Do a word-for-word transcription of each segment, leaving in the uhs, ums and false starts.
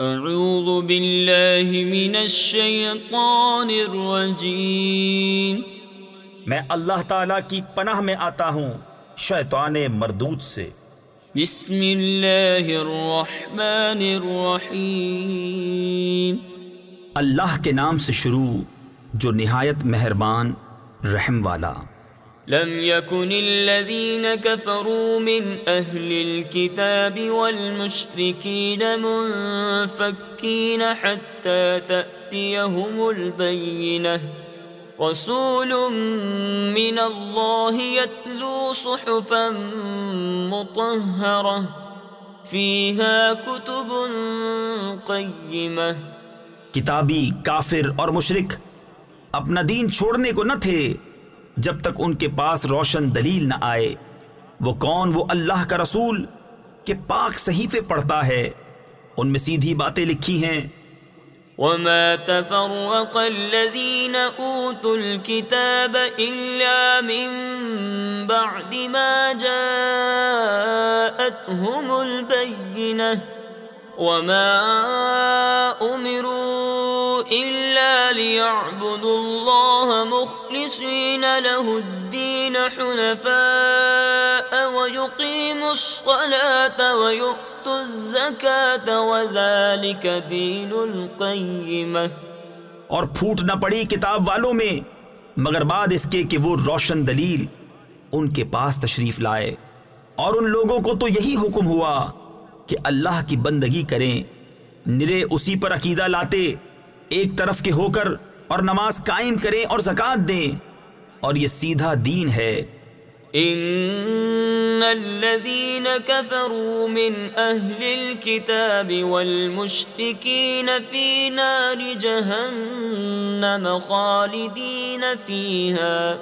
اعوذ باللہ من الشیطان الرجیم، میں اللہ تعالیٰ کی پناہ میں آتا ہوں شیطان مردود سے۔ بسم اللہ الرحمن الرحیم، اللہ کے نام سے شروع جو نہایت مہربان رحم والا۔ لم يكن الذين كفروا من أهل الكتاب والمشركين منفكين حتى تأتيهم البينة، رسول من الله يتلو صحفا مطهرة فيها كتب قيمة۔ کتابی کافر اور مشرک اپنا دین چھوڑنے کو نہ تھے جب تک ان کے پاس روشن دلیل نہ آئے۔ وہ کون؟ وہ اللہ کا رسول کہ پاک صحیفے پڑھتا ہے، ان میں سیدھی باتیں لکھی ہیں۔ وما تفرق الذين اوتوا الكتاب الا من بعد ما جاءتهم البينة، وما امروا الا ليعبدوا الله مخلصين له الدين حنفاء ويقيموا الصلاة ويؤتوا الزكاة وذلك دين القيمة۔ اور پھوٹ نہ پڑی کتاب والوں میں مگر بعد اس کے کہ وہ روشن دلیل ان کے پاس تشریف لائے، اور ان لوگوں کو تو یہی حکم ہوا کہ اللہ کی بندگی کریں، نرے اسی پر عقیدہ لاتے ایک طرف کے ہو کر، اور نماز قائم کریں اور زکوٰۃ دیں، اور یہ سیدھا دین ہے۔ ان الذين كفروا من اهل الكتاب والمشركين في نار جهنم خالدين فيها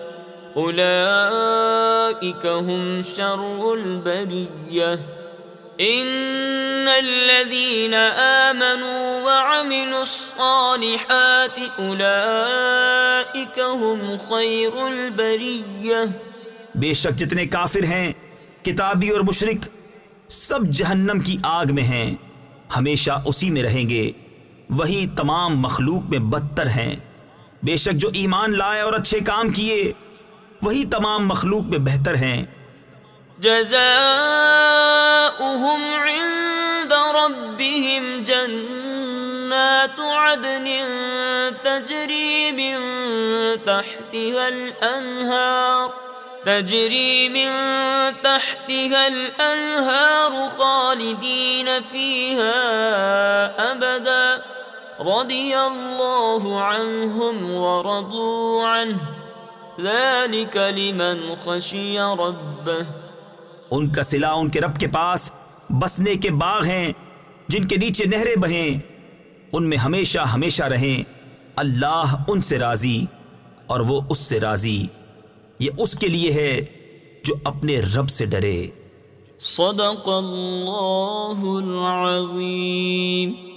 اولئك هم شر البرية۔ ان الذين آمنوا وعملوا الصالحات اولئك هم خير البرية۔ بے شک جتنے کافر ہیں کتابی اور مشرک سب جہنم کی آگ میں ہیں، ہمیشہ اسی میں رہیں گے، وہی تمام مخلوق میں بدتر ہیں۔ بے شک جو ایمان لائے اور اچھے کام کیے وہی تمام مخلوق میں بہتر ہیں۔ جزاؤهم عند ربهم جنات عدن تجري من تحتها الأنهار تجري من تحتها الأنهار خالدين فيها أبدا رضي الله عنهم ورضوا عنه ذلك لمن خشي ربه۔ ان کا صلہ ان کے رب کے پاس بسنے کے باغ ہیں جن کے نیچے نہریں بہیں، ان میں ہمیشہ ہمیشہ رہیں، اللہ ان سے راضی اور وہ اس سے راضی۔ یہ اس کے لیے ہے جو اپنے رب سے ڈرے۔ صدق اللہ العظیم۔